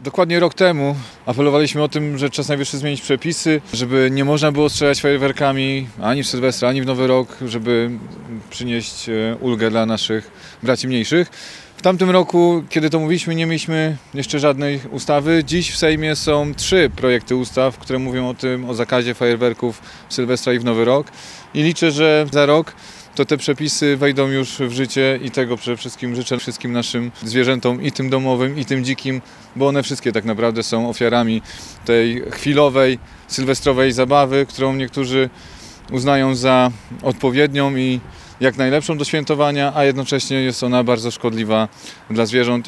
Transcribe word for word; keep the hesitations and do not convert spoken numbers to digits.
Dokładnie rok temu apelowaliśmy o tym, że czas najwyższy zmienić przepisy, żeby nie można było strzelać fajerwerkami ani w Sylwestra, ani w Nowy Rok, żeby przynieść ulgę dla naszych braci mniejszych. W tamtym roku, kiedy to mówiliśmy, nie mieliśmy jeszcze żadnej ustawy. Dziś w Sejmie są trzy projekty ustaw, które mówią o tym, o zakazie fajerwerków w Sylwestra i w Nowy Rok. I liczę, że za rok to te przepisy wejdą już w życie i tego przede wszystkim życzę wszystkim naszym zwierzętom, i tym domowym, i tym dzikim, bo one wszystkie tak naprawdę są ofiarami tej chwilowej, sylwestrowej zabawy, którą niektórzy uznają za odpowiednią i jak najlepszą do świętowania, a jednocześnie jest ona bardzo szkodliwa dla zwierząt.